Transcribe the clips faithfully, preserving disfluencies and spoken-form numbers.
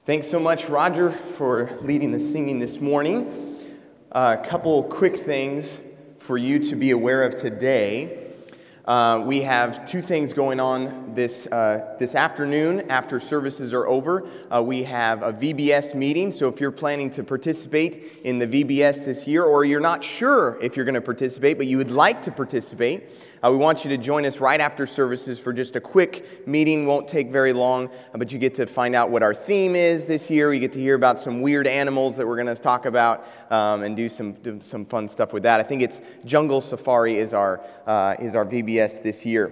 Thanks so much, Roger, for leading the singing this morning. A couple quick things for you to be aware of today. Uh, we have two things going on this uh, this afternoon after services are over. Uh, we have a V B S meeting, so if you're planning to participate in the V B S this year, or you're not sure if you're going to participate, but you would like to participate, uh, we want you to join us right after services for just a quick meeting. Won't take very long, uh, but you get to find out what our theme is this year. You get to hear about some weird animals that we're going to talk about um, and do some do some fun stuff with that. I think it's Jungle Safari is our uh, is our V B S this year.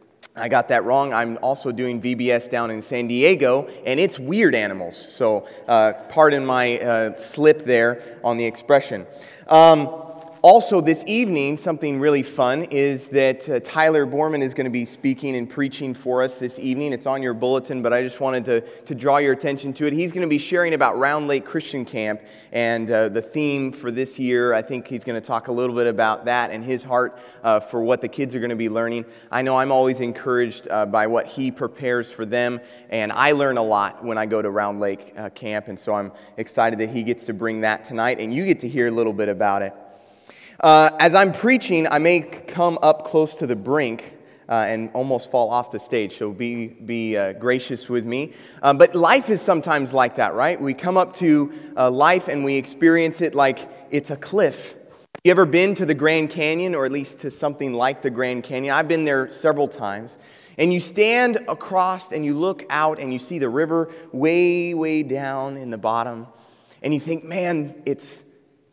I got that wrong. I'm also doing V B S down in San Diego, and it's weird animals. So uh, pardon my uh, slip there on the expression. Um, Also, this evening, something really fun is that uh, Tyler Borman is going to be speaking and preaching for us this evening. It's on your bulletin, but I just wanted to, to draw your attention to it. He's going to be sharing about Round Lake Christian Camp and uh, the theme for this year. I think he's going to talk a little bit about that and his heart uh, for what the kids are going to be learning. I know I'm always encouraged uh, by what he prepares for them, and I learn a lot when I go to Round Lake uh, Camp, and so I'm excited that he gets to bring that tonight, and you get to hear a little bit about it. Uh, as I'm preaching, I may come up close to the brink uh, and almost fall off the stage, so be be uh, gracious with me. Uh, but life is sometimes like that, right? We come up to uh, life and we experience it like it's a cliff. You ever been to the Grand Canyon, or at least to something like the Grand Canyon? I've been there several times. And you stand across and you look out and you see the river way, way down in the bottom. And you think, man, it's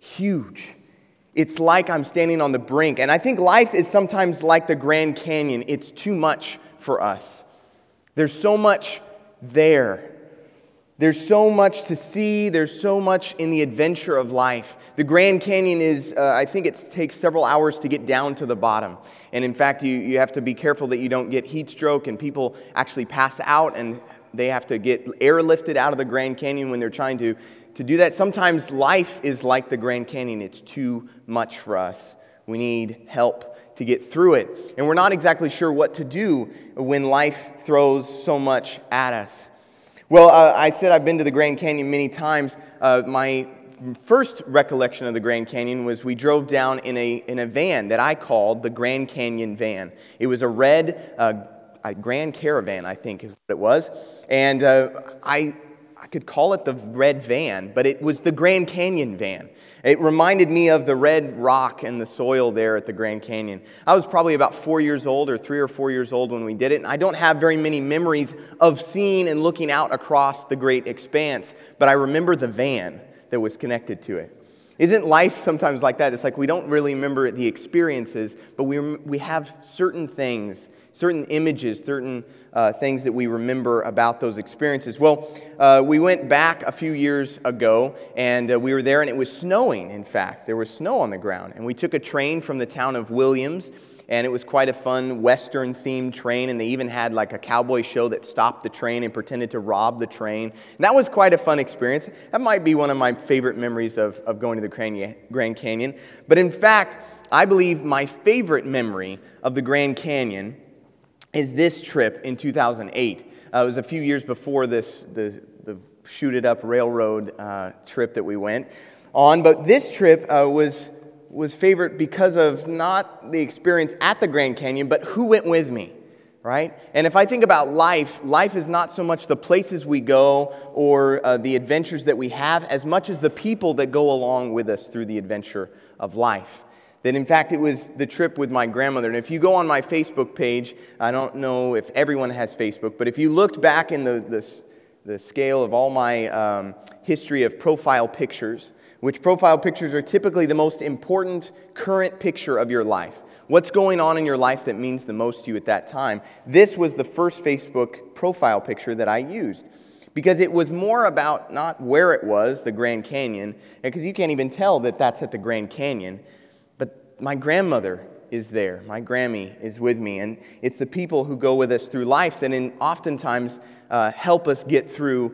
huge. It's like I'm standing on the brink. And I think life is sometimes like the Grand Canyon. It's too much for us. There's so much there. There's so much to see. There's so much in the adventure of life. The Grand Canyon is, uh, I think it takes several hours to get down to the bottom. And in fact, you, you have to be careful that you don't get heat stroke, and people actually pass out and they have to get airlifted out of the Grand Canyon when they're trying to To do that. Sometimes life is like the Grand Canyon. It's too much for us. We need help to get through it. And we're not exactly sure what to do when life throws so much at us. Well, uh, I said I've been to the Grand Canyon many times. Uh, my first recollection of the Grand Canyon was we drove down in a, in a van that I called the Grand Canyon van. It was a red uh, a Grand Caravan, I think is what it was. And uh, I... I could call it the red van, but it was the Grand Canyon van. It reminded me of the red rock and the soil there at the Grand Canyon. I was probably about four years old or three or four years old when we did it, and I don't have very many memories of seeing and looking out across the great expanse, but I remember the van that was connected to it. Isn't life sometimes like that? It's like we don't really remember the experiences, but we we have certain things, certain images, certain uh, things that we remember about those experiences. Well, uh, we went back a few years ago, and uh, we were there, and it was snowing, in fact. There was snow on the ground, and we took a train from the town of Williams, and it was quite a fun Western-themed train, and they even had like a cowboy show that stopped the train and pretended to rob the train. And that was quite a fun experience. That might be one of my favorite memories of, of going to the Grand Canyon. But in fact, I believe my favorite memory of the Grand Canyon is this trip in two thousand eight. Uh, it was a few years before this the, the Shoot It Up Railroad uh, trip that we went on. But this trip uh, was... was favorite because of not the experience at the Grand Canyon, but who went with me, right? And if I think about life, life is not so much the places we go or uh, the adventures that we have as much as the people that go along with us through the adventure of life. That in fact it was the trip with my grandmother. And if you go on my Facebook page, I don't know if everyone has Facebook, but if you looked back in the, the, the scale of all my um, history of profile pictures, which profile pictures are typically the most important current picture of your life. What's going on in your life that means the most to you at that time? This was the first Facebook profile picture that I used because it was more about not where it was, the Grand Canyon, because you can't even tell that that's at the Grand Canyon, but my grandmother is there. My Grammy is with me, and it's the people who go with us through life that in, oftentimes uh, help us get through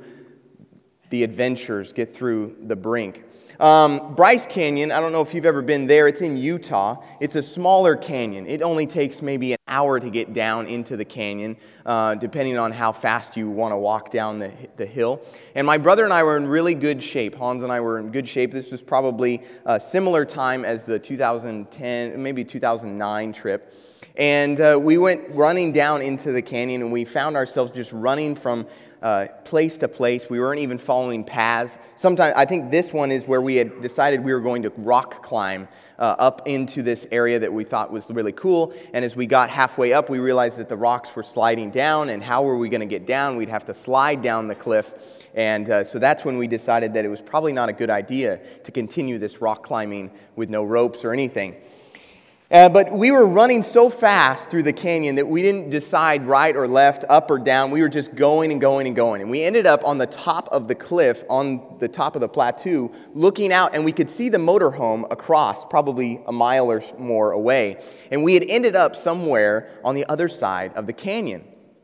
the adventures, get through the brink. Um, Bryce Canyon, I don't know if you've ever been there. It's in Utah. It's a smaller canyon. It only takes maybe an hour to get down into the canyon, uh, depending on how fast you want to walk down the, the hill. And my brother and I were in really good shape. Hans and I were in good shape. This was probably a similar time as the two thousand ten, maybe two thousand nine trip. And uh, we went running down into the canyon, and we found ourselves just running from uh, place to place. We weren't even following paths. Sometimes, I think this one is where we had decided we were going to rock climb uh, up into this area that we thought was really cool. And as we got halfway up, we realized that the rocks were sliding down, and how were we going to get down? We'd have to slide down the cliff. And uh, so that's when we decided that it was probably not a good idea to continue this rock climbing with no ropes or anything. Uh, but we were running so fast through the canyon that we didn't decide right or left, up or down. We were just going and going and going. And we ended up on the top of the cliff, on the top of the plateau, looking out, and we could see the motorhome across, probably a mile or more away. And we had ended up somewhere on the other side of the canyon.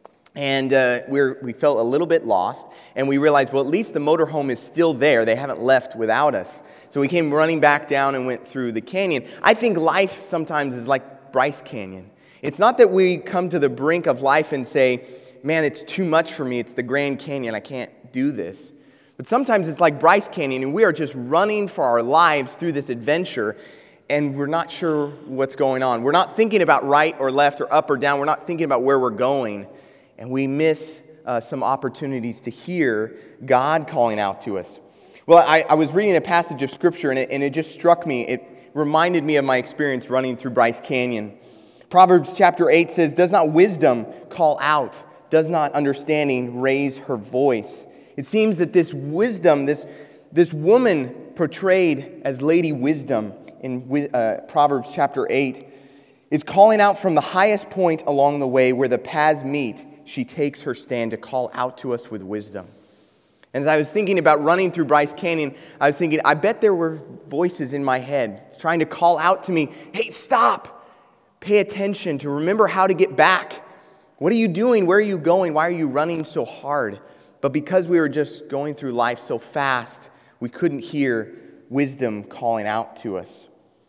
And uh, we were, we felt a little bit lost, and we realized, well, at least the motorhome is still there. They haven't left without us. So we came running back down and went through the canyon. I think life sometimes is like Bryce Canyon. It's not that we come to the brink of life and say, man, it's too much for me. It's the Grand Canyon. I can't do this. But sometimes it's like Bryce Canyon, and we are just running for our lives through this adventure, and we're not sure what's going on. We're not thinking about right or left or up or down. We're not thinking about where we're going. And we miss uh, some opportunities to hear God calling out to us. Well, I, I was reading a passage of Scripture, and it, and it just struck me. It reminded me of my experience running through Bryce Canyon. Proverbs chapter eight says, "Does not wisdom call out? Does not understanding raise her voice?" It seems that this wisdom, this, this woman portrayed as Lady Wisdom in uh, Proverbs chapter eight, is calling out from the highest point along the way where the paths meet. She takes her stand to call out to us with wisdom. And as I was thinking about running through Bryce Canyon, I was thinking, I bet there were voices in my head trying to call out to me, hey, stop, pay attention, to remember how to get back. What are you doing? Where are you going? Why are you running so hard? But because we were just going through life so fast, we couldn't hear wisdom calling out to us.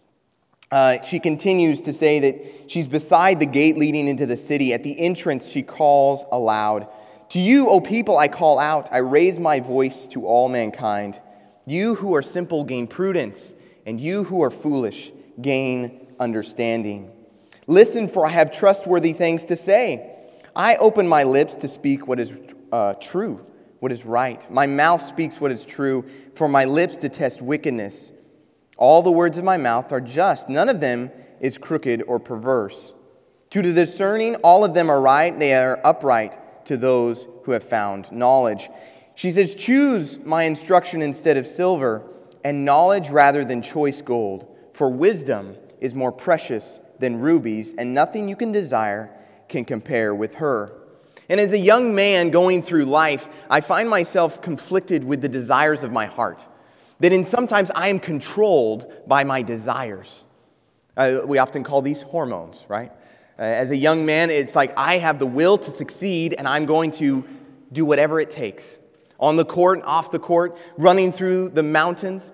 Uh, she continues to say that she's beside the gate leading into the city. At the entrance, she calls aloud, "To you, O people, I call out. I raise my voice to all mankind. You who are simple gain prudence, and you who are foolish gain understanding. Listen, for I have trustworthy things to say. I open my lips to speak what is uh, true, what is right. My mouth speaks what is true, for my lips detest wickedness. All the words of my mouth are just. None of them is crooked or perverse. To the discerning, all of them are right. They are upright to those who have found knowledge." She says, "Choose my instruction instead of silver, and knowledge rather than choice gold. For wisdom is more precious than rubies, and nothing you can desire can compare with her." And as a young man going through life, I find myself conflicted with the desires of my heart. That in sometimes I am controlled by my desires. Uh, we often call these hormones, right? Uh, as a young man, it's like I have the will to succeed, and I'm going to do whatever it takes. On the court, off the court, running through the mountains,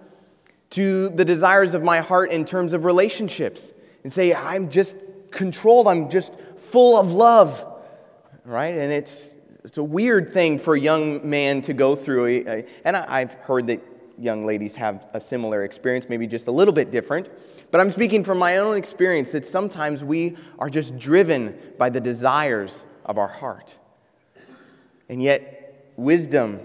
to the desires of my heart in terms of relationships. And say, I'm just controlled, I'm just full of love, right? And it's it's a weird thing for a young man to go through. And I've heard that young ladies have a similar experience, maybe just a little bit different. But I'm speaking from my own experience that sometimes we are just driven by the desires of our heart. And yet, wisdom,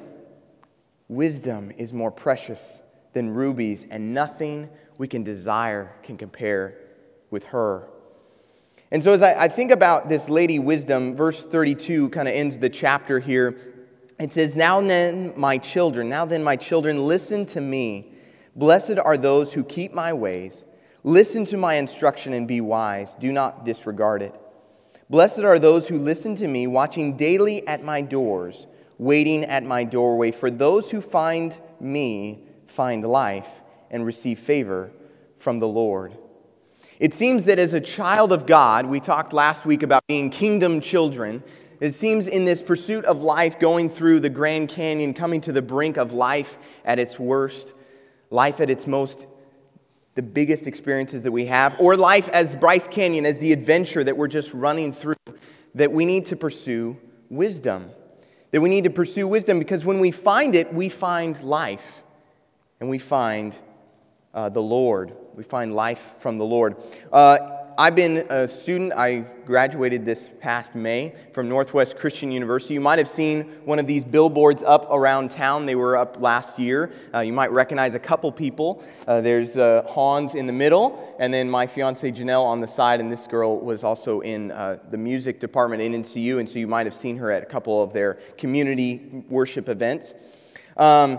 wisdom is more precious than rubies, and nothing we can desire can compare with her. And so as I, I think about this Lady Wisdom, verse thirty-two kind of ends the chapter here. It says, "Now then, my children, now then, my children, listen to me. Blessed are those who keep my ways. Listen to my instruction and be wise. Do not disregard it. Blessed are those who listen to me, watching daily at my doors, waiting at my doorway. For those who find me find life and receive favor from the Lord." It seems that as a child of God, we talked last week about being kingdom children. It seems in this pursuit of life, going through the Grand Canyon, coming to the brink of life at its worst, life at its most the biggest experiences that we have, or life as Bryce Canyon, as the adventure that we're just running through, that we need to pursue wisdom. That we need to pursue wisdom because when we find it, we find life. And we find uh, the Lord. We find life from the Lord. Uh, I've been a student. I graduated this past May from Northwest Christian University. You might have seen one of these billboards up around town. They were up last year. Uh, you might recognize a couple people. Uh, there's uh, Hans in the middle, and then my fiancée Janelle on the side, and this girl was also in uh, the music department in N C U, and so you might have seen her at a couple of their community worship events. Um,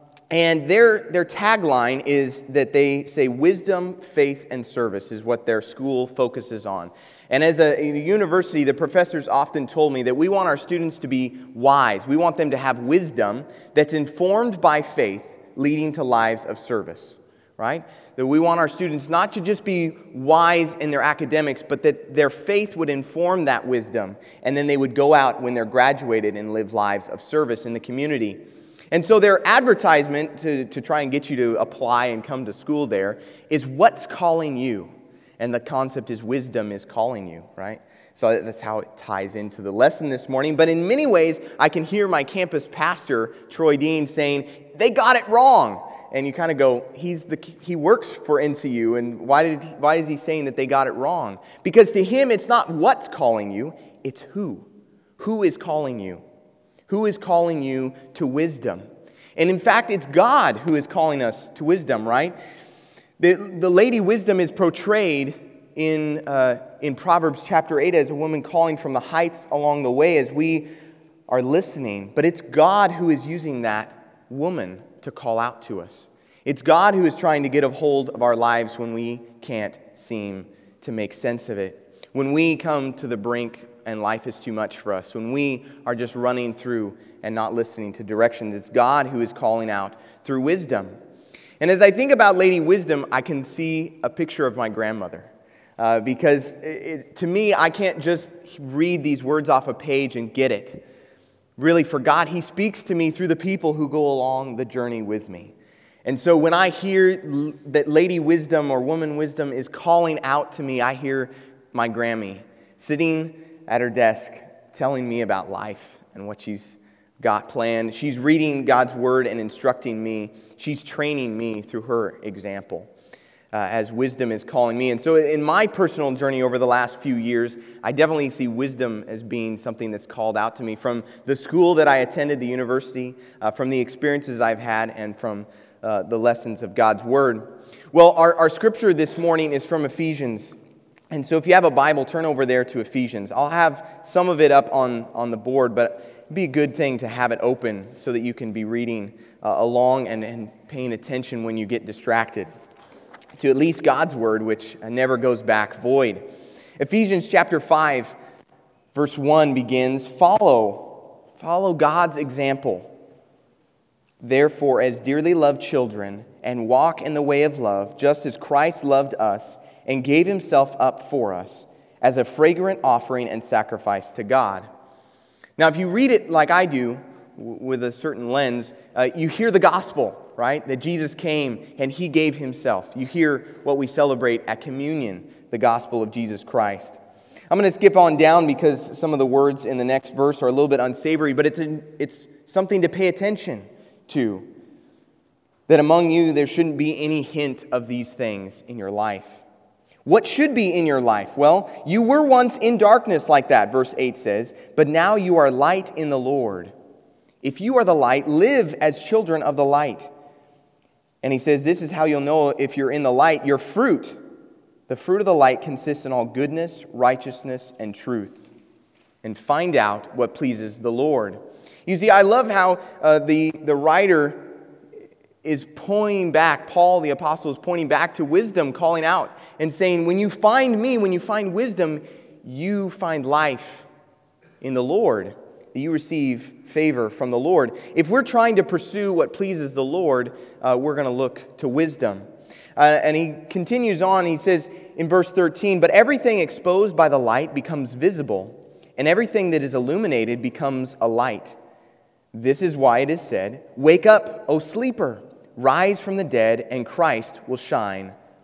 And their their tagline is that they say wisdom, faith, and service is what their school focuses on. And as a, a university, the professors often told me that we want our students to be wise. We want them to have wisdom that's informed by faith, leading to lives of service, right? That we want our students not to just be wise in their academics, but that their faith would inform that wisdom, and then they would go out when they're graduated and live lives of service in the community. And so their advertisement to, to try and get you to apply and come to school there is what's calling you. And the concept is wisdom is calling you, right? So that's how it ties into the lesson this morning. But in many ways, I can hear my campus pastor, Troy Dean, saying, they got it wrong. And you kind of go, he's the he works for N C U, and why did he, why is he saying that they got it wrong? Because to him, it's not what's calling you, it's who. Who is calling you? Who is calling you to wisdom? And in fact, it's God who is calling us to wisdom, right? The, the Lady Wisdom is portrayed in, uh, in Proverbs chapter eight as a woman calling from the heights along the way as we are listening. But it's God who is using that woman to call out to us. It's God who is trying to get a hold of our lives when we can't seem to make sense of it. When we come to the brink and life is too much for us, when we are just running through and not listening to directions, it's God who is calling out through wisdom. And as I think about Lady Wisdom, I can see a picture of my grandmother. Uh, because it, it, to me, I can't just read these words off a page and get it. Really, for God, He speaks to me through the people who go along the journey with me. And so when I hear l- that Lady Wisdom or Woman Wisdom is calling out to me, I hear my Grammy sitting at her desk telling me about life and what she's got planned. She's reading God's Word and instructing me. She's training me through her example uh, as wisdom is calling me. And so in my personal journey over the last few years, I definitely see wisdom as being something that's called out to me from the school that I attended, the university, uh, from the experiences I've had, and from uh, the lessons of God's Word. Well, our, our scripture this morning is from Ephesians. And so if you have a Bible, turn over there to Ephesians. I'll have some of it up on, on the board, but it'd be a good thing to have it open so that you can be reading uh, along and, and paying attention when you get distracted to at least God's Word, which never goes back void. Ephesians chapter five, verse one begins, Follow, follow God's example. Therefore, as dearly loved children, and walk in the way of love, just as Christ loved us, and gave Himself up for us as a fragrant offering and sacrifice to God. Now, if you read it like I do, w- with a certain lens, uh, you hear the gospel, right? That Jesus came and He gave Himself. You hear what we celebrate at communion, the gospel of Jesus Christ. I'm going to skip on down because some of the words in the next verse are a little bit unsavory, but it's a, it's something to pay attention to. That among you there shouldn't be any hint of these things in your life. What should be in your life? Well, you were once in darkness like that, verse eight says, but now you are light in the Lord. If you are the light, live as children of the light. And he says, this is how you'll know if you're in the light, your fruit. The fruit of the light consists in all goodness, righteousness, and truth. And find out what pleases the Lord. You see, I love how uh, the, the writer is pointing back, Paul the apostle is pointing back to wisdom, calling out and saying, when you find me, when you find wisdom, you find life in the Lord. You receive favor from the Lord. If we're trying to pursue what pleases the Lord, uh, we're going to look to wisdom. Uh, and he continues on, he says in verse thirteen, but everything exposed by the light becomes visible, and everything that is illuminated becomes a light. This is why it is said, wake up, O sleeper, rise from the dead, and Christ will shine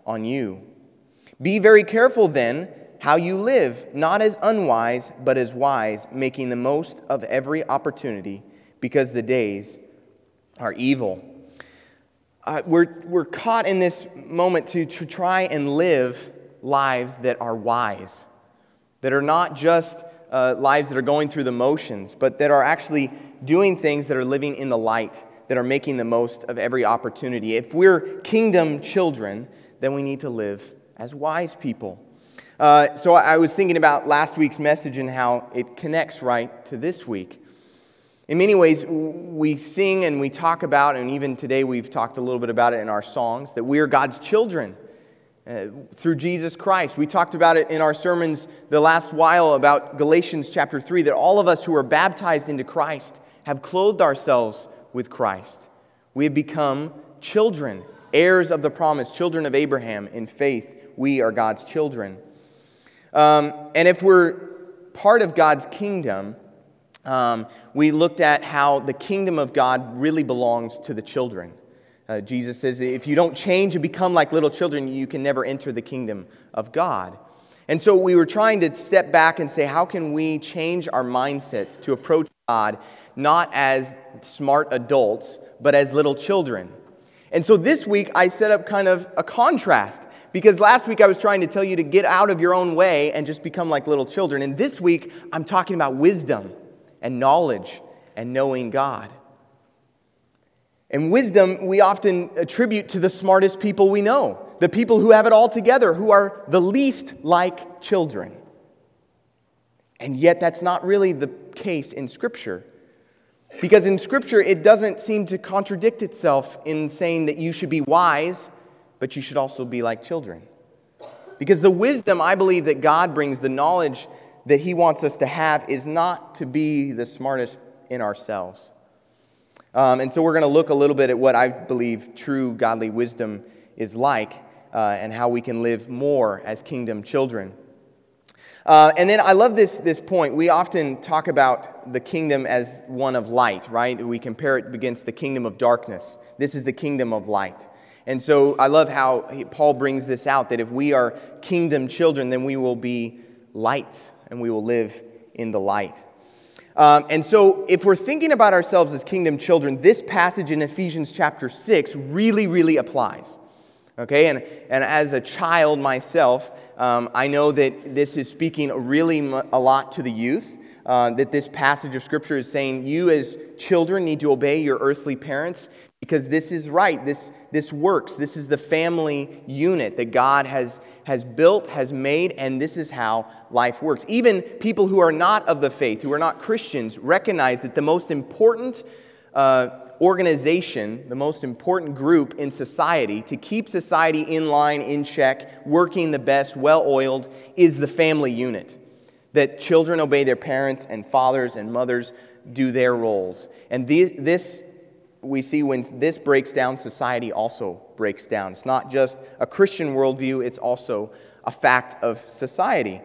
on you. Be very careful then how you live, not as unwise, but as wise, making the most of every opportunity, because the days are evil. Uh, we're, we're caught in this moment to, to try and live lives that are wise, that are not just uh, lives that are going through the motions, but that are actually doing things that are living in the light, that are making the most of every opportunity. If we're kingdom children, then we need to live as wise people. Uh, so I was thinking about last week's message and how it connects right to this week. In many ways, we sing and we talk about, and even today we've talked a little bit about it in our songs, that we are God's children uh, through Jesus Christ. We talked about it in our sermons the last while about Galatians chapter three, that all of us who are baptized into Christ have clothed ourselves with Christ. We have become children, heirs of the promise, children of Abraham in faith. We are God's children. Um, and if we're part of God's kingdom, um, we looked at how the kingdom of God really belongs to the children. Uh, Jesus says, if you don't change and become like little children, you can never enter the kingdom of God. And so we were trying to step back and say, how can we change our mindsets to approach God not as smart adults, but as little children? And so this week, I set up kind of a contrast. Because last week I was trying to tell you to get out of your own way and just become like little children. And this week I'm talking about wisdom and knowledge and knowing God. And wisdom we often attribute to the smartest people we know. The people who have it all together, who are the least like children. And yet that's not really the case in Scripture. Because in Scripture it doesn't seem to contradict itself in saying that you should be wise, but you should also be like children. Because the wisdom, I believe, that God brings, the knowledge that He wants us to have, is not to be the smartest in ourselves. Um, and so we're going to look a little bit at what I believe true godly wisdom is like, uh, and how we can live more as kingdom children. Uh, and then I love this, this point. We often talk about the kingdom as one of light, right? We compare it against the kingdom of darkness. This is the kingdom of light. And so I love how Paul brings this out, that if we are kingdom children, then we will be light, and we will live in the light. Um, and so if we're thinking about ourselves as kingdom children, this passage in Ephesians chapter six really, really applies. Okay, and, and as a child myself, um, I know that this is speaking really a lot to the youth, uh, that this passage of Scripture is saying you as children need to obey your earthly parents, because this is right, this, this works, this is the family unit that God has, has built, has made, and this is how life works. Even people who are not of the faith, who are not Christians, recognize that the most important uh, organization, the most important group in society, to keep society in line, in check, working the best, well-oiled, is the family unit. That children obey their parents, and fathers and mothers do their roles. And the, this we see when this breaks down, society also breaks down. It's not just a Christian worldview, it's also a fact of society.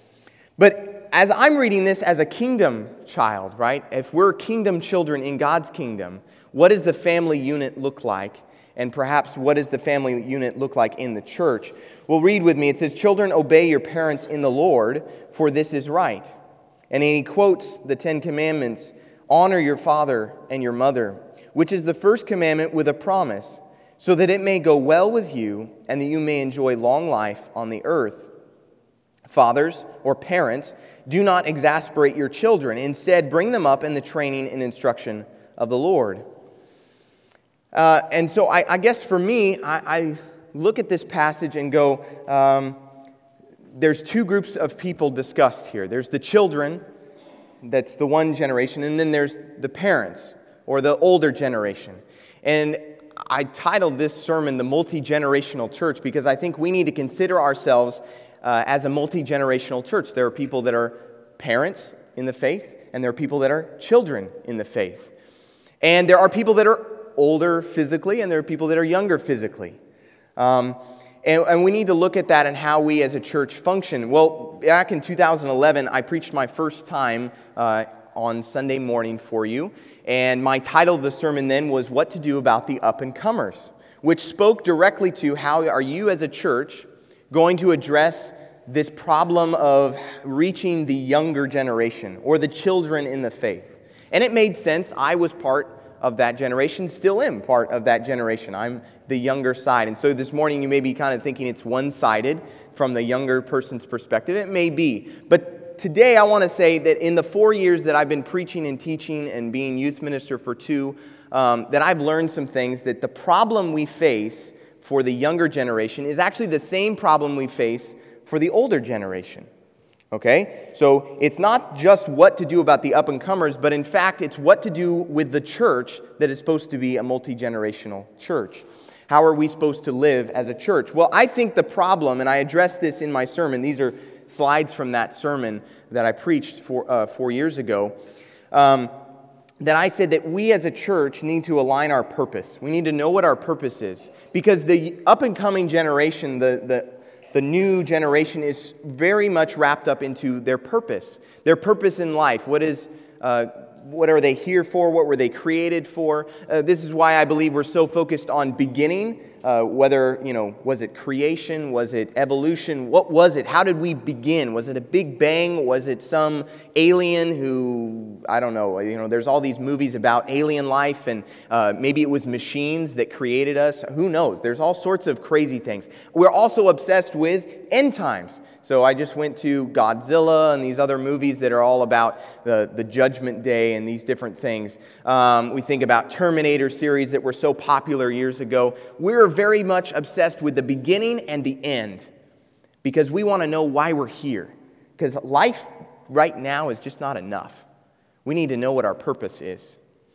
But as I'm reading this as a kingdom child, right? If we're kingdom children in God's kingdom, what does the family unit look like? And perhaps what does the family unit look like in the church? Well, read with me. It says, "Children, obey your parents in the Lord, for this is right." And he quotes the Ten Commandments, "Honor your father and your mother, which is the first commandment with a promise, so that it may go well with you and that you may enjoy long life on the earth. Fathers or parents, do not exasperate your children. Instead, bring them up in the training and instruction of the Lord." Uh, and so I, I guess for me, I, I look at this passage and go, um, there's two groups of people discussed here. There's the children, that's the one generation, and then there's the parents, or the older generation. And I titled this sermon, "The Multi-Generational Church," because I think we need to consider ourselves uh, as a multi-generational church. There are people that are parents in the faith, and there are people that are children in the faith. And there are people that are older physically, and there are people that are younger physically. Um, and, and we need to look at that and how we as a church function. Well, back in two thousand eleven, I preached my first time uh, on Sunday morning for you. And my title of the sermon then was "What to Do About the Up-and-Comers," which spoke directly to how are you as a church going to address this problem of reaching the younger generation or the children in the faith. And it made sense. I was part of that generation, still am part of that generation. I'm the younger side. And so this morning you may be kind of thinking it's one-sided from the younger person's perspective. It may be. But today I want to say that in the four years that I've been preaching and teaching and being youth minister for two, um, that I've learned some things, that the problem we face for the younger generation is actually the same problem we face for the older generation. Okay? So it's not just what to do about the up-and-comers, but in fact, it's what to do with the church that is supposed to be a multi-generational church. How are we supposed to live as a church? Well, I think the problem, and I addressed this in my sermon, these are slides from that sermon that I preached four, uh, four years ago, um, that I said that we as a church need to align our purpose. We need to know what our purpose is. Because the up-and-coming generation, the the The new generation is very much wrapped up into their purpose. Their purpose in life. What is, uh, what are they here for? What were they created for? Uh, this is why I believe we're so focused on beginning. Uh, whether, you know, was it creation? Was it evolution? What was it? How did we begin? Was it a big bang? Was it some alien who, I don't know, you know, there's all these movies about alien life, and uh, maybe it was machines that created us. Who knows? There's all sorts of crazy things. We're also obsessed with end times. So I just went to Godzilla and these other movies that are all about the, the Judgment Day and these different things. Um, we think about Terminator series that were so popular years ago. We're very much obsessed with the beginning and the end because we want to know why we're here. Because life right now is just not enough. We need to know what our purpose is.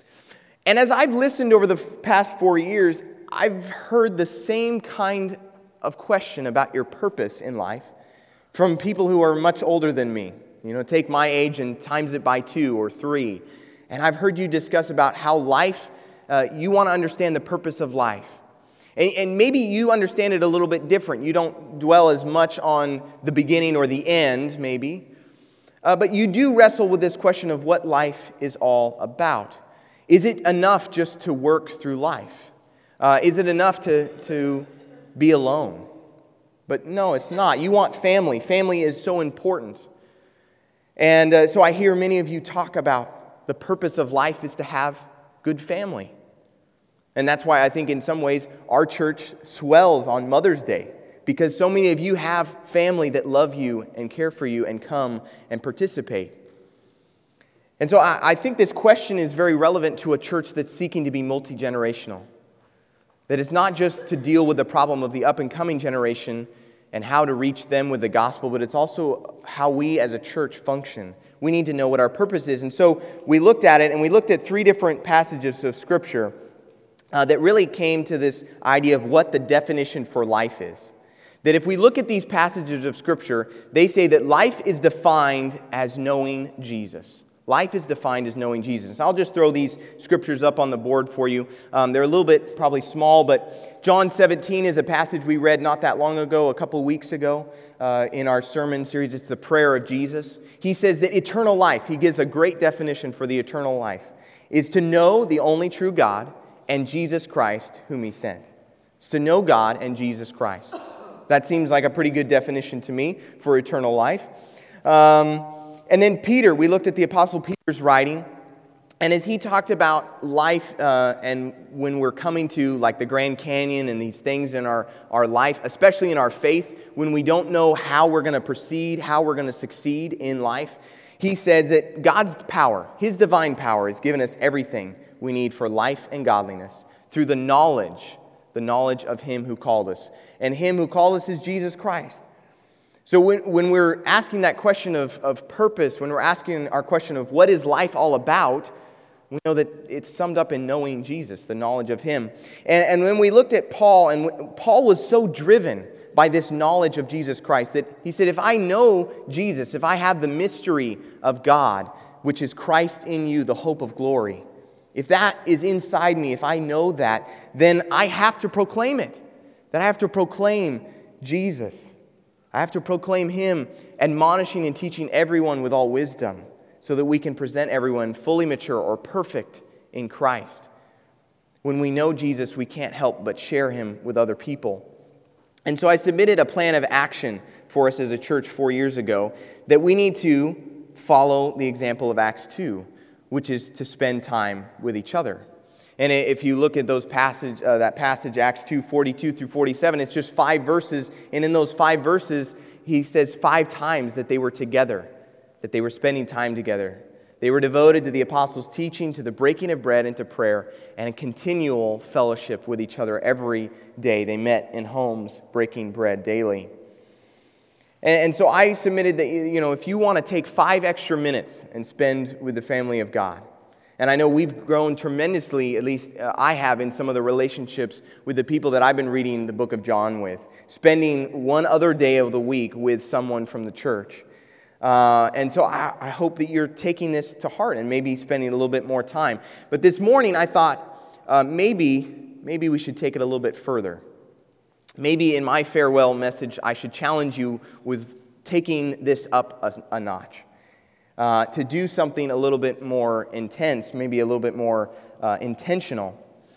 And as I've listened over the past four years, I've heard the same kind of question about your purpose in life from people who are much older than me. You know, take my age and times it by two or three. And I've heard you discuss about how life, uh, you want to understand the purpose of life. And, and maybe you understand it a little bit different. You don't dwell as much on the beginning or the end, maybe. Uh, but you do wrestle with this question of what life is all about. Is it enough just to work through life? Uh, is it enough to, to be alone? But no, it's not. You want family. Family is so important. And uh, so I hear many of you talk about the purpose of life is to have good family. And that's why I think in some ways our church swells on Mother's Day, because so many of you have family that love you and care for you and come and participate. And so I, I think this question is very relevant to a church that's seeking to be multi-generational. That it's not just to deal with the problem of the up-and-coming generation and how to reach them with the gospel, but it's also how we as a church function. We need to know what our purpose is. And so we looked at it, and we looked at three different passages of Scripture uh, that really came to this idea of what the definition for life is. That if we look at these passages of Scripture, they say that life is defined as knowing Jesus. Life is defined as knowing Jesus. I'll just throw these scriptures up on the board for you. Um, they're a little bit probably small, but John seventeen is a passage we read not that long ago, a couple weeks ago, uh, in our sermon series. It's the prayer of Jesus. He says that eternal life, he gives a great definition for the eternal life, is to know the only true God and Jesus Christ whom he sent. It's to know God and Jesus Christ. That seems like a pretty good definition to me for eternal life. Um... And then Peter, we looked at the Apostle Peter's writing, and as he talked about life uh, and when we're coming to like the Grand Canyon and these things in our, our life, especially in our faith, when we don't know how we're going to proceed, how we're going to succeed in life, he says that God's power, his divine power, has given us everything we need for life and godliness through the knowledge, the knowledge of him who called us. And him who called us is Jesus Christ. So when, when we're asking that question of, of purpose, when we're asking our question of what is life all about, we know that it's summed up in knowing Jesus, the knowledge of him. And, and when we looked at Paul, and Paul was so driven by this knowledge of Jesus Christ that he said, if I know Jesus, if I have the mystery of God, which is Christ in you, the hope of glory, if that is inside me, if I know that, then I have to proclaim it. That I have to proclaim Jesus. I have to proclaim him, admonishing and teaching everyone with all wisdom, so that we can present everyone fully mature or perfect in Christ. When we know Jesus, we can't help but share him with other people. And so I submitted a plan of action for us as a church four years ago that we need to follow the example of Acts two, which is to spend time with each other. And if you look at those passage, uh, that passage, Acts two, forty-two through forty-seven, it's just five verses. And in those five verses, he says five times that they were together, that they were spending time together. They were devoted to the apostles' teaching, to the breaking of bread, and to prayer, and a continual fellowship with each other every day. They met in homes, breaking bread daily. And, and so I submitted that, you know, if you want to take five extra minutes and spend with the family of God, and I know we've grown tremendously, at least uh, I have, in some of the relationships with the people that I've been reading the book of John with, spending one other day of the week with someone from the church. Uh, and so I, I hope that you're taking this to heart and maybe spending a little bit more time. But this morning I thought uh, maybe, maybe we should take it a little bit further. Maybe in my farewell message I should challenge you with taking this up a, a notch. Uh, to do something a little bit more intense, maybe a little bit more uh, intentional.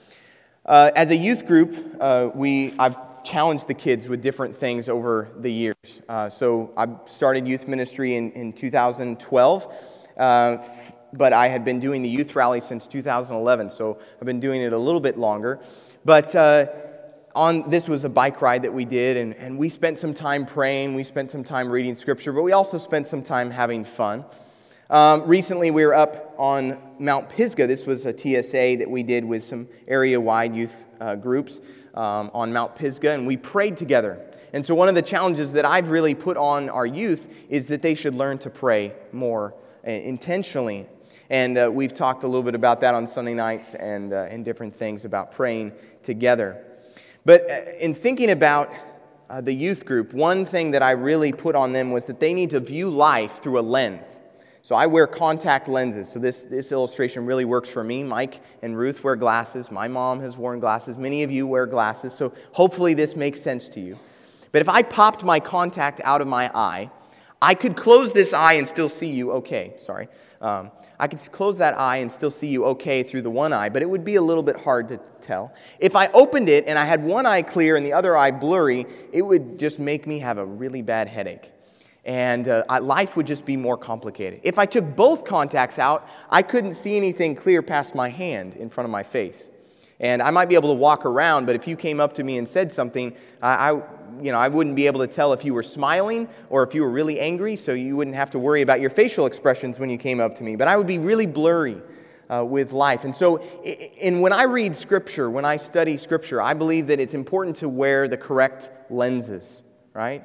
Uh, as a youth group, uh, we I've challenged the kids with different things over the years. Uh, so I started youth ministry in, in two thousand twelve, uh, but I had been doing the youth rally since two thousand eleven, so I've been doing it a little bit longer. But uh, on this was a bike ride that we did, and, and we spent some time praying, we spent some time reading Scripture, but we also spent some time having fun. Um, recently, we were up on Mount Pisgah. This was a T S A that we did with some area-wide youth uh, groups um, on Mount Pisgah, and we prayed together. And so one of the challenges that I've really put on our youth is that they should learn to pray more uh, intentionally. And uh, we've talked a little bit about that on Sunday nights and, uh, and different things about praying together. But uh, in thinking about uh, the youth group, one thing that I really put on them was that they need to view life through a lens. So I wear contact lenses, so this, this illustration really works for me. Mike and Ruth wear glasses. My mom has worn glasses. Many of you wear glasses, so hopefully this makes sense to you. But if I popped my contact out of my eye, I could close this eye and still see you okay. Sorry. Um, I could close that eye and still see you okay through the one eye, but it would be a little bit hard to tell. If I opened it and I had one eye clear and the other eye blurry, it would just make me have a really bad headache. And uh, life would just be more complicated. If I took both contacts out, I couldn't see anything clear past my hand in front of my face. And I might be able to walk around, but if you came up to me and said something, I, I, you know, I wouldn't be able to tell if you were smiling or if you were really angry, so you wouldn't have to worry about your facial expressions when you came up to me. But I would be really blurry uh, with life. And so and when I read Scripture, when I study Scripture, I believe that it's important to wear the correct lenses, right?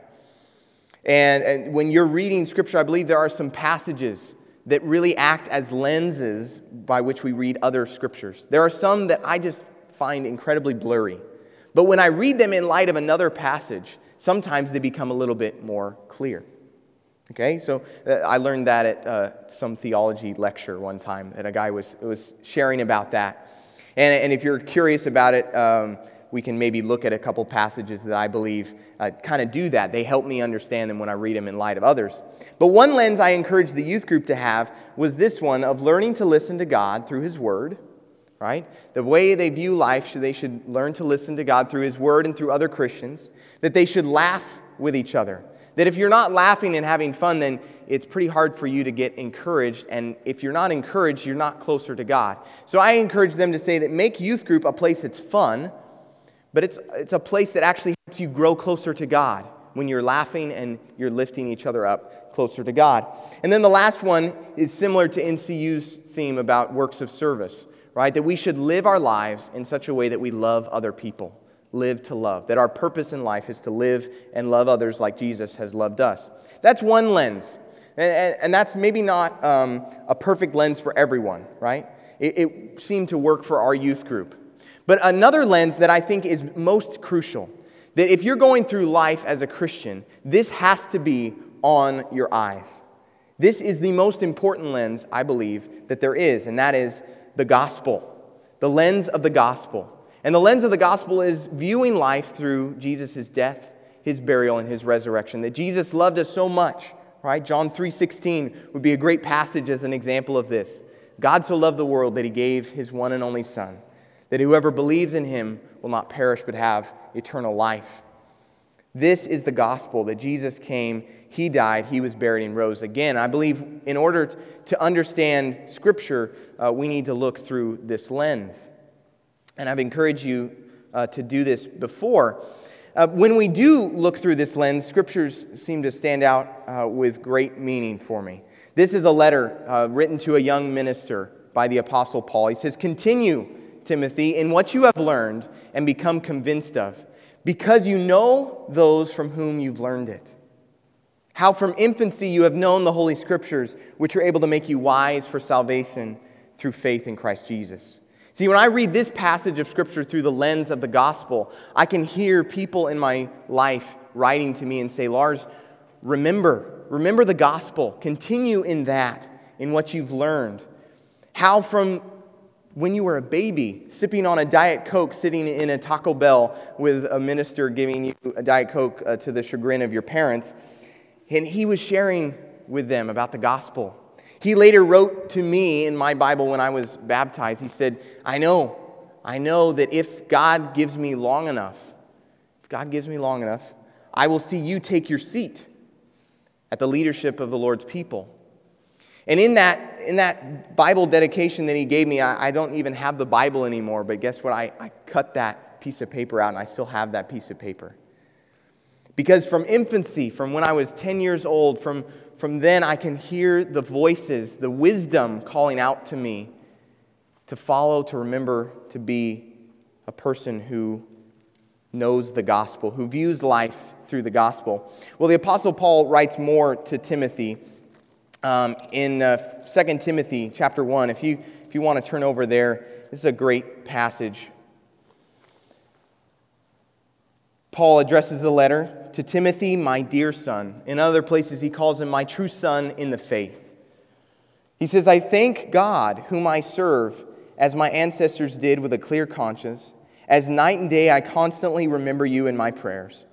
And, and when you're reading Scripture, I believe there are some passages that really act as lenses by which we read other Scriptures. There are some that I just find incredibly blurry. But when I read them in light of another passage, sometimes they become a little bit more clear. Okay, so uh, I learned that at uh, some theology lecture one time, that a guy was, was sharing about that. And, and if you're curious about it, um, we can maybe look at a couple passages that I believe uh, kind of do that. They help me understand them when I read them in light of others. But one lens I encouraged the youth group to have was this one of learning to listen to God through His Word, right? The way they view life, they should learn to listen to God through His Word and through other Christians, that they should laugh with each other. That if you're not laughing and having fun, then it's pretty hard for you to get encouraged. And if you're not encouraged, you're not closer to God. So I encourage them to say that make youth group a place that's fun, but it's it's a place that actually helps you grow closer to God when you're laughing and you're lifting each other up closer to God. And then the last one is similar to N C U's theme about works of service, right? That we should live our lives in such a way that we love other people, live to love. That our purpose in life is to live and love others like Jesus has loved us. That's one lens. And, and, and that's maybe not um, a perfect lens for everyone, right? It, it seemed to work for our youth group. But another lens that I think is most crucial, that if you're going through life as a Christian, this has to be on your eyes. This is the most important lens, I believe, that there is, and that is the gospel, the lens of the gospel. And the lens of the gospel is viewing life through Jesus' death, His burial, and His resurrection, that Jesus loved us so much, right? John three sixteen would be a great passage as an example of this. God so loved the world that He gave His one and only Son, that whoever believes in him will not perish but have eternal life. This is the gospel, that Jesus came, he died, he was buried, and rose again. I believe in order to understand Scripture, uh, we need to look through this lens. And I've encouraged you uh, to do this before. Uh, when we do look through this lens, Scriptures seem to stand out uh, with great meaning for me. This is a letter uh, written to a young minister by the Apostle Paul. He says, "Continue, Timothy, in what you have learned and become convinced of, because you know those from whom you've learned it. How from infancy you have known the Holy Scriptures, which are able to make you wise for salvation through faith in Christ Jesus." See, when I read this passage of Scripture through the lens of the gospel, I can hear people in my life writing to me and say, "Lars, remember, remember the gospel. Continue in that, in what you've learned. How from when you were a baby, sipping on a Diet Coke, sitting in a Taco Bell with a minister giving you a Diet Coke uh, to the chagrin of your parents, and he was sharing with them about the gospel. He later wrote to me in my Bible when I was baptized. He said, I know, I know that if God gives me long enough, if God gives me long enough, I will see you take your seat at the leadership of the Lord's people." And in that in that Bible dedication that he gave me, I, I don't even have the Bible anymore, but guess what? I, I cut that piece of paper out, and I still have that piece of paper. Because from infancy, from when I was ten years old, from, from then I can hear the voices, the wisdom calling out to me to follow, to remember, to be a person who knows the gospel, who views life through the gospel. Well, the Apostle Paul writes more to Timothy um, in uh, Second Timothy chapter one. If you, if you want to turn over there, this is a great passage. Paul addresses the letter to Timothy, my dear son. In other places, he calls him my true son in the faith. He says, "I thank God, whom I serve, as my ancestors did with a clear conscience. As night and day, I constantly remember you in my prayers."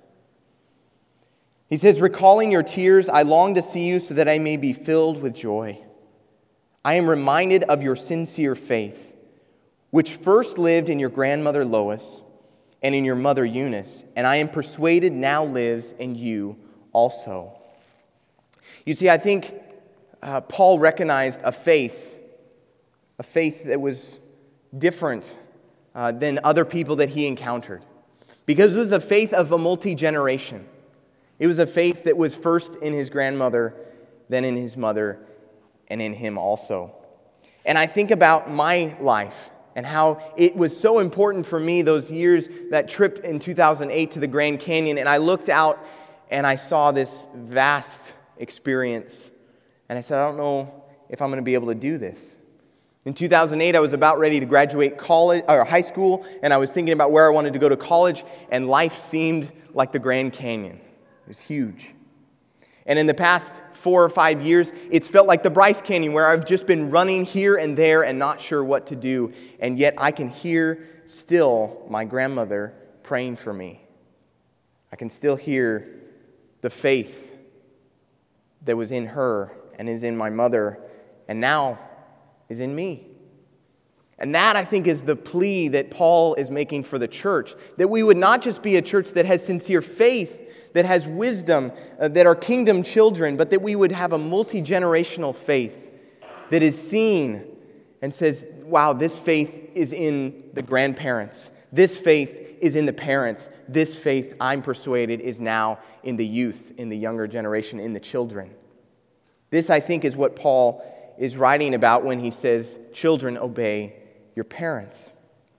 He says, "Recalling your tears, I long to see you so that I may be filled with joy. I am reminded of your sincere faith, which first lived in your grandmother Lois and in your mother Eunice, and I am persuaded now lives in you also." You see, I think uh, Paul recognized a faith, a faith that was different uh, than other people that he encountered, because it was a faith of a multi-generation. It was a faith that was first in his grandmother, then in his mother, and in him also. And I think about my life and how it was so important for me those years, that trip in two thousand eight to the Grand Canyon, and I looked out and I saw this vast experience, and I said, I don't know if I'm going to be able to do this. In two thousand eight, I was about ready to graduate college or high school, and I was thinking about where I wanted to go to college, and life seemed like the Grand Canyon. It was huge. And in the past four or five years, it's felt like the Bryce Canyon, where I've just been running here and there and not sure what to do. And yet I can hear still my grandmother praying for me. I can still hear the faith that was in her and is in my mother and now is in me. And that, I think, is the plea that Paul is making for the church, that we would not just be a church that has sincere faith, that has wisdom, uh, that are kingdom children, but that we would have a multi-generational faith that is seen and says, wow, this faith is in the grandparents. This faith is in the parents. This faith, I'm persuaded, is now in the youth, in the younger generation, in the children. This, I think, is what Paul is writing about when he says, children, obey your parents.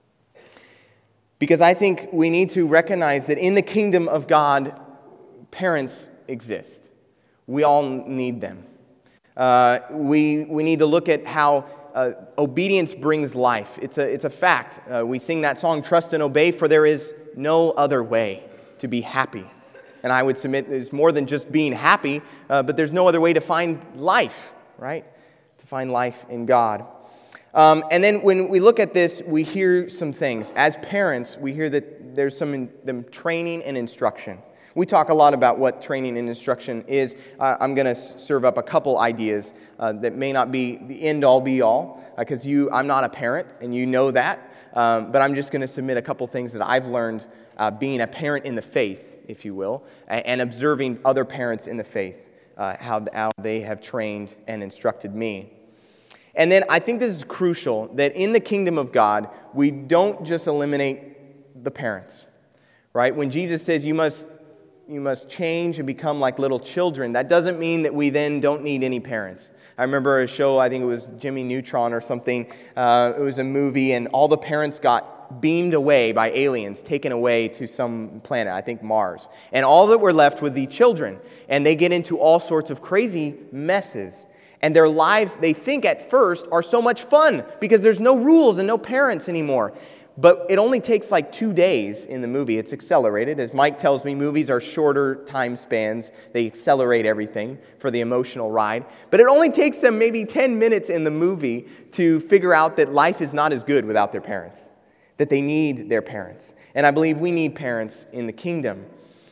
Because I think we need to recognize that in the kingdom of God, parents exist. We all need them. Uh, we, we need to look at how uh, obedience brings life. It's a, it's a fact. Uh, we sing that song, Trust and Obey, for there is no other way to be happy. And I would submit there's more than just being happy, uh, but there's no other way to find life, right? To find life in God. Um, and then when we look at this, we hear some things. As parents, we hear that there's some in, them training and instruction. We talk a lot about what training and instruction is. Uh, I'm going to serve up a couple ideas uh, that may not be the end-all, be-all, because uh, you, I'm not a parent, and you know that. um, but I'm just going to submit a couple things that I've learned uh, being a parent in the faith, if you will, and, and observing other parents in the faith, uh, how, how they have trained and instructed me. And then I think this is crucial, that in the kingdom of God, we don't just eliminate the parents, right? When Jesus says you must you must change and become like little children, that doesn't mean that we then don't need any parents. I remember a show, I think it was Jimmy Neutron or something, uh, it was a movie, and all the parents got beamed away by aliens, taken away to some planet, I think Mars. And all that were left were the children, and they get into all sorts of crazy messes. And their lives, they think at first, are so much fun because there's no rules and no parents anymore. But it only takes like two days in the movie. It's accelerated. As Mike tells me, movies are shorter time spans. They accelerate everything for the emotional ride. But it only takes them maybe ten minutes in the movie to figure out that life is not as good without their parents, that they need their parents. And I believe we need parents in the kingdom.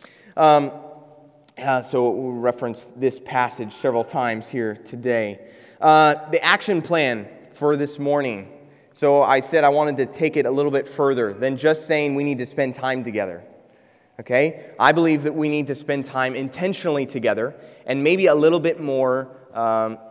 Um, uh, so we'll reference this passage several times here today. Uh, the action plan for this morning. So I said I wanted to take it a little bit further than just saying we need to spend time together. Okay? I believe that we need to spend time intentionally together and maybe a little bit more um,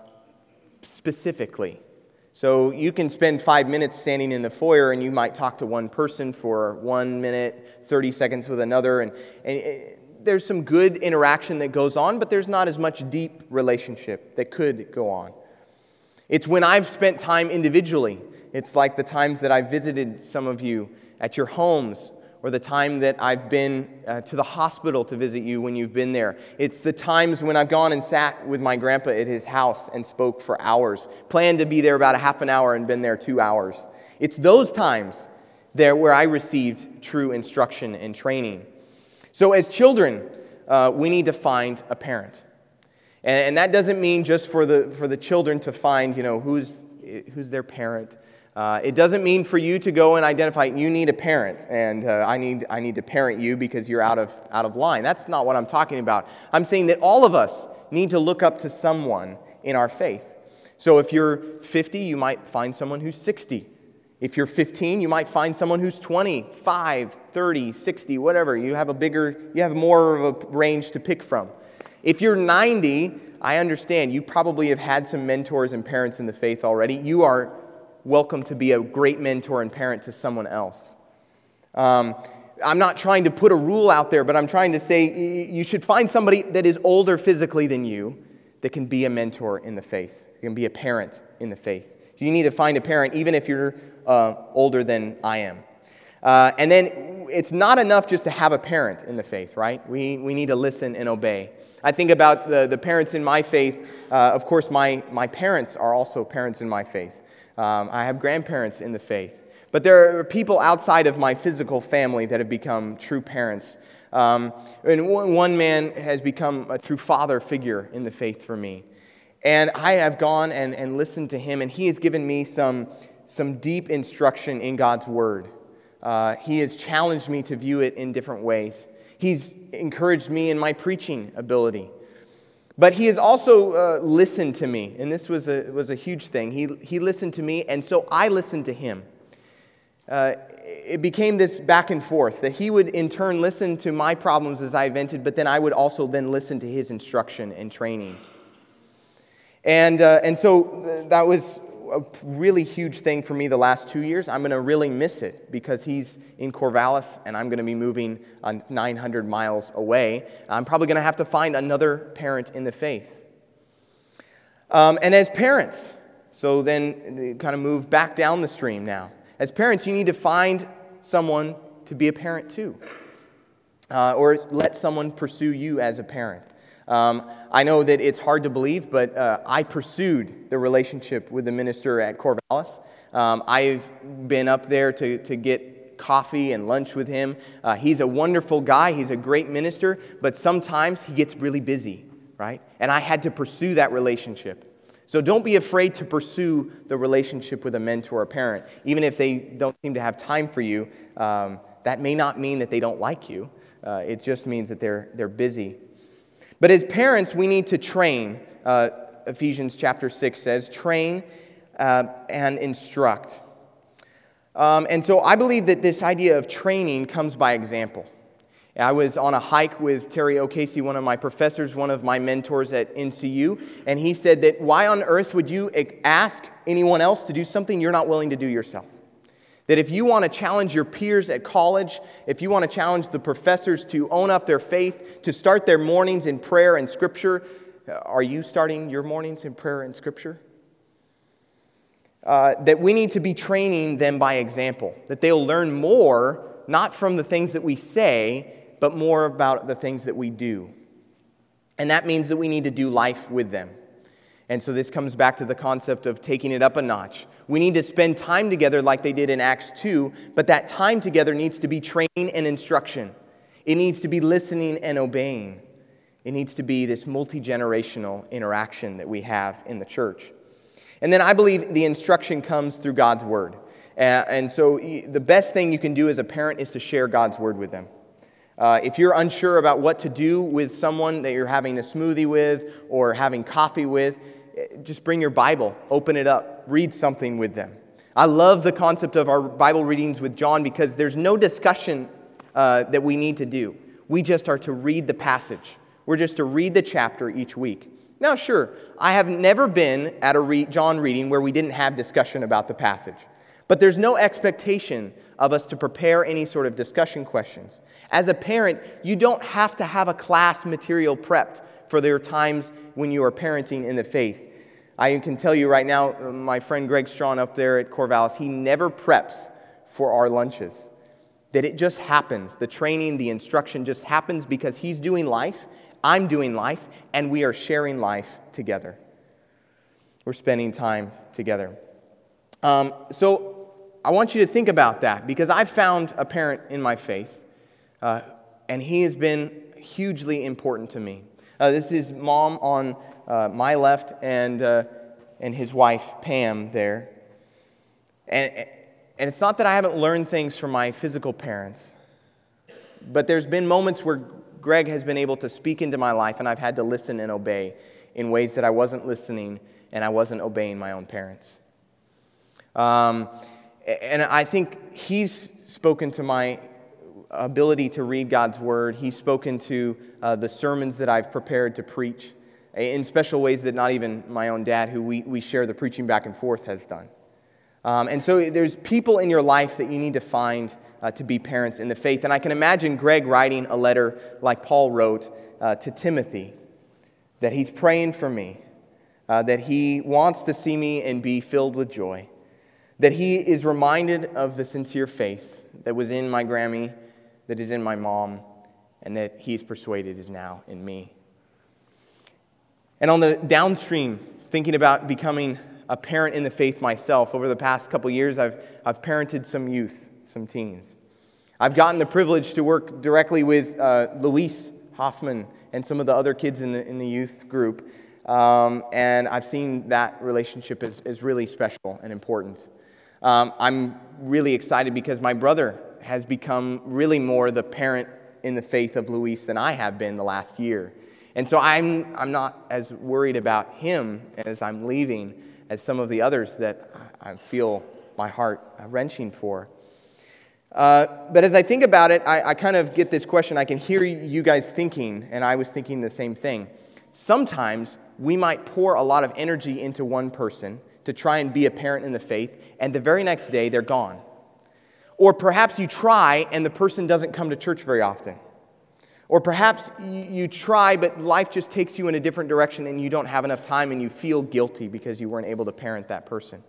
specifically. So you can spend five minutes standing in the foyer and you might talk to one person for one minute, thirty seconds with another. And, and it, there's some good interaction that goes on, but there's not as much deep relationship that could go on. It's when I've spent time individually. It's like the times that I've visited some of you at your homes, or the time that I've been uh, to the hospital to visit you when you've been there. It's the times when I've gone and sat with my grandpa at his house and spoke for hours, planned to be there about a half an hour and been there two hours. It's those times there where I received true instruction and training. So as children, uh, we need to find a parent. And, and that doesn't mean just for the for the children to find, you know, who's who's their parent. Uh, it doesn't mean for you to go and identify you need a parent, and uh, I need I need to parent you because you're out of out of line. That's not what I'm talking about. I'm saying that all of us need to look up to someone in our faith. So if you're fifty, you might find someone who's sixty. If you're fifteen, you might find someone who's twenty-five, thirty, sixty, whatever. You have a bigger, you have more of a range to pick from. If you're ninety, I understand you probably have had some mentors and parents in the faith already. You are welcome to be a great mentor and parent to someone else. Um, I'm not trying to put a rule out there, but I'm trying to say you should find somebody that is older physically than you that can be a mentor in the faith, can be a parent in the faith. You need to find a parent even if you're uh, older than I am. Uh, and then it's not enough just to have a parent in the faith, right? We we need to listen and obey. I think about the, the parents in my faith. Uh, of course, my, my parents are also parents in my faith. Um, I have grandparents in the faith. But there are people outside of my physical family that have become true parents. Um, and one, one man has become a true father figure in the faith for me. And I have gone and, and listened to him, and he has given me some, some deep instruction in God's Word. Uh, he has challenged me to view it in different ways. He's encouraged me in my preaching ability. But he has also uh, listened to me, and this was a was a huge thing. He he listened to me, and so I listened to him. Uh, it became this back and forth, that he would in turn listen to my problems as I vented, but then I would also then listen to his instruction and training. And uh, and so that was a really huge thing for me the last two years. I'm going to really miss it because he's in Corvallis and I'm going to be moving uh, nine hundred miles away. I'm probably going to have to find another parent in the faith. Um, and as parents, so then they kind of move back down the stream now. As parents, you need to find someone to be a parent to, uh, or let someone pursue you as a parent. Um, I know that it's hard to believe, but uh, I pursued the relationship with the minister at Corvallis. Um, I've been up there to, to get coffee and lunch with him. Uh, he's a wonderful guy. He's a great minister, but sometimes he gets really busy, right? And I had to pursue that relationship. So don't be afraid to pursue the relationship with a mentor or parent. Even if they don't seem to have time for you, um, that may not mean that they don't like you. Uh, it just means that they're they're busy. But as parents, we need to train. Uh, Ephesians chapter six says, train uh, and instruct. Um, and so I believe that this idea of training comes by example. I was on a hike with Terry O'Casey, one of my professors, one of my mentors at N C U, and he said that why on earth would you ask anyone else to do something you're not willing to do yourself? That if you want to challenge your peers at college, if you want to challenge the professors to own up their faith, to start their mornings in prayer and Scripture, are you starting your mornings in prayer and Scripture? Uh, that we need to be training them by example, that they'll learn more, not from the things that we say, but more about the things that we do. And that means that we need to do life with them. And so this comes back to the concept of taking it up a notch. We need to spend time together like they did in Acts two, but that time together needs to be training and instruction. It needs to be listening and obeying. It needs to be this multi-generational interaction that we have in the church. And then I believe the instruction comes through God's Word. And so the best thing you can do as a parent is to share God's Word with them. Uh, if you're unsure about what to do with someone that you're having a smoothie with or having coffee with, just bring your Bible, open it up, read something with them. I love the concept of our Bible readings with John because there's no discussion uh, that we need to do. We just are to read the passage. We're just to read the chapter each week. Now, sure, I have never been at a re- John reading where we didn't have discussion about the passage. But there's no expectation of us to prepare any sort of discussion questions. As a parent, you don't have to have a class material prepped for their times when you are parenting in the faith. I can tell you right now, my friend Greg Strawn up there at Corvallis, he never preps for our lunches. That it just happens. The training, the instruction just happens because he's doing life, I'm doing life, and we are sharing life together. We're spending time together. Um, so I want you to think about that because I've found a parent in my faith, uh, and he has been hugely important to me. Uh, this is Mom on uh, my left and uh, and his wife, Pam, there. And, and it's not that I haven't learned things from my physical parents, but there's been moments where Greg has been able to speak into my life, and I've had to listen and obey in ways that I wasn't listening and I wasn't obeying my own parents. Um, and I think he's spoken to my ability to read God's Word. He's spoken to uh, the sermons that I've prepared to preach in special ways that not even my own dad, who we, we share the preaching back and forth, has done. Um, and so there's people in your life that you need to find uh, to be parents in the faith. And I can imagine Greg writing a letter like Paul wrote uh, to Timothy, that he's praying for me, uh, that he wants to see me and be filled with joy, that he is reminded of the sincere faith that was in my Grammy, that is in my mom, and that he is persuaded is now in me. And on the downstream, thinking about becoming a parent in the faith myself, over the past couple years, I've, I've parented some youth, some teens. I've gotten the privilege to work directly with uh, Luis Hoffman and some of the other kids in the, in the youth group, um, and I've seen that relationship as, as really special and important. Um, I'm really excited because my brother has become really more the parent in the faith of Luis than I have been the last year. And so I'm I'm not as worried about him as I'm leaving as some of the others that I feel my heart wrenching for. Uh, but as I think about it, I, I kind of get this question. I can hear you guys thinking, and I was thinking the same thing. Sometimes we might pour a lot of energy into one person to try and be a parent in the faith, and the very next day they're gone. Or perhaps you try and the person doesn't come to church very often. Or perhaps you try, but life just takes you in a different direction and you don't have enough time and you feel guilty because you weren't able to parent that person.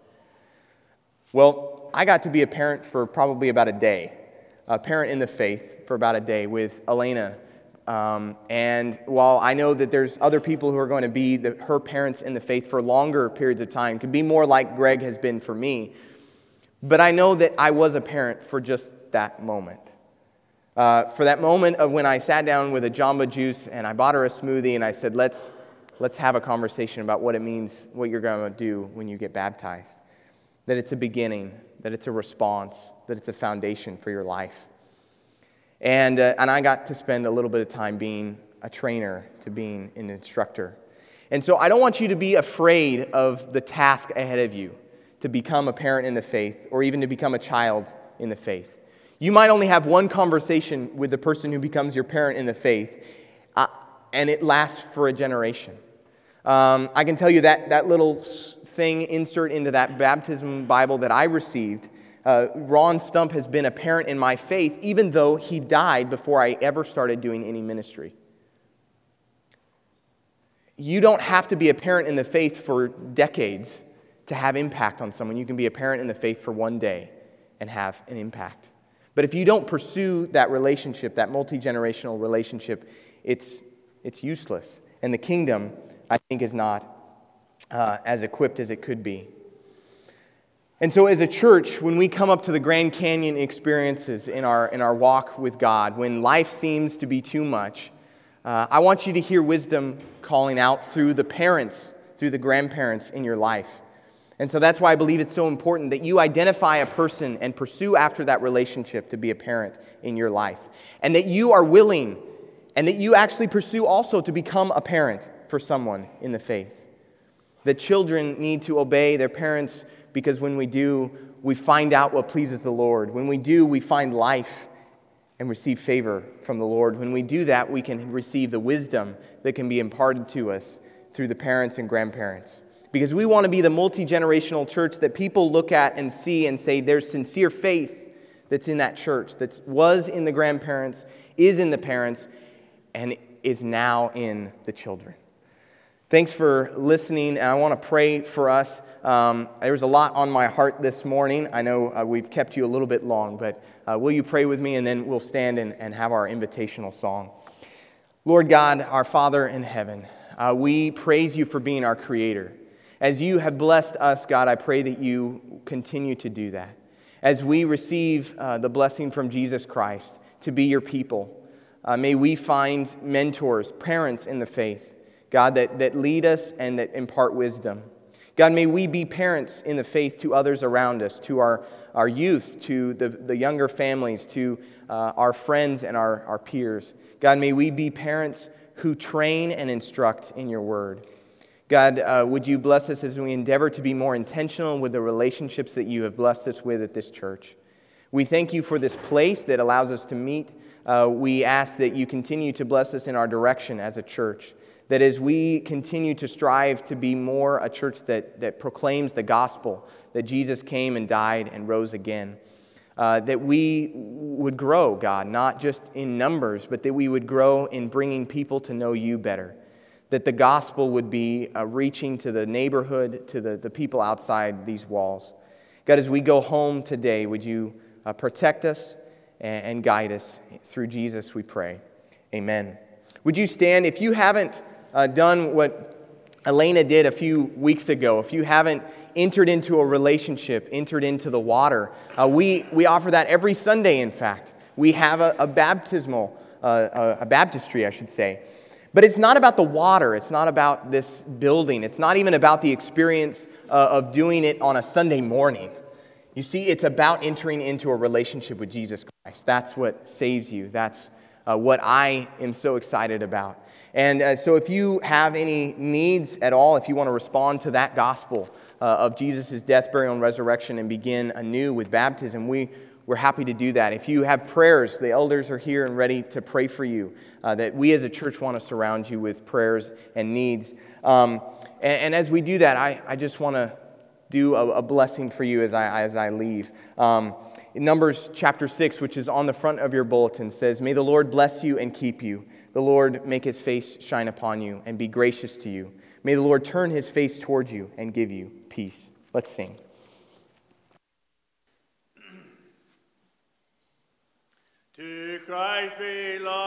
Well, I got to be a parent for probably about a day, a parent in the faith for about a day with Elena. Um, and while I know that there's other people who are going to be the, her parents in the faith for longer periods of time, could be more like Greg has been for me, but I know that I was a parent for just that moment. Uh, for that moment of when I sat down with a Jamba Juice and I bought her a smoothie and I said, let's let's have a conversation about what it means, what you're going to do when you get baptized. That it's a beginning, that it's a response, that it's a foundation for your life. And uh, and I got to spend a little bit of time being a trainer to being an instructor. And so I don't want you to be afraid of the task ahead of you, to become a parent in the faith or even to become a child in the faith. You might only have one conversation with the person who becomes your parent in the faith, uh, and it lasts for a generation. Um, I can tell you that that little thing insert into that baptism Bible that I received, uh, Ron Stump has been a parent in my faith even though he died before I ever started doing any ministry. You don't have to be a parent in the faith for decades to have impact on someone. You can be a parent in the faith for one day and have an impact. But if you don't pursue that relationship, that multi-generational relationship, it's it's useless. And the kingdom, I think, is not uh, as equipped as it could be. And so as a church, when we come up to the Grand Canyon experiences in our, in our walk with God, when life seems to be too much, uh, I want you to hear wisdom calling out through the parents, through the grandparents in your life. And so that's why I believe it's so important that you identify a person and pursue after that relationship to be a parent in your life. And that you are willing and that you actually pursue also to become a parent for someone in the faith. That children need to obey their parents because when we do, we find out what pleases the Lord. When we do, we find life and receive favor from the Lord. When we do that, we can receive the wisdom that can be imparted to us through the parents and grandparents. Because we want to be the multi-generational church that people look at and see and say there's sincere faith that's in that church, that was in the grandparents, is in the parents, and is now in the children. Thanks for listening, and I want to pray for us. Um, there was a lot on my heart this morning. I know uh, we've kept you a little bit long, but uh, will you pray with me, and then we'll stand and, and have our invitational song. Lord God, our Father in heaven, uh, we praise you for being our Creator. As you have blessed us, God, I pray that you continue to do that. As we receive uh, the blessing from Jesus Christ to be your people, uh, may we find mentors, parents in the faith, God, that, that lead us and that impart wisdom. God, may we be parents in the faith to others around us, to our, our youth, to the, the younger families, to uh, our friends and our, our peers. God, may we be parents who train and instruct in your word. God, uh, would you bless us as we endeavor to be more intentional with the relationships that you have blessed us with at this church. We thank you for this place that allows us to meet. Uh, we ask that you continue to bless us in our direction as a church, that as we continue to strive to be more a church that, that proclaims the gospel, that Jesus came and died and rose again, uh, that we would grow, God, not just in numbers, but that we would grow in bringing people to know you better. That the gospel would be uh, reaching to the neighborhood, to the, the people outside these walls. God, as we go home today, would you uh, protect us and, and guide us? Through Jesus we pray. Amen. Would you stand? If you haven't uh, done what Elena did a few weeks ago, if you haven't entered into a relationship, entered into the water, uh, we, we offer that every Sunday, in fact. We have a, a baptismal, uh, a, a baptistry, I should say. But it's not about the water. It's not about this building. It's not even about the experience uh, of doing it on a Sunday morning. You see, it's about entering into a relationship with Jesus Christ. That's what saves you. That's uh, what I am so excited about. And uh, so if you have any needs at all, if you want to respond to that gospel uh, of Jesus' death, burial, and resurrection and begin anew with baptism, we We're happy to do that. If you have prayers, the elders are here and ready to pray for you. Uh, that we as a church want to surround you with prayers and needs. Um, and, and as we do that, I, I just want to do a, a blessing for you as I as I leave. Um, in Numbers chapter six, which is on the front of your bulletin, says, "May the Lord bless you and keep you. The Lord make his face shine upon you and be gracious to you. May the Lord turn his face toward you and give you peace." Let's sing. To Christ belong.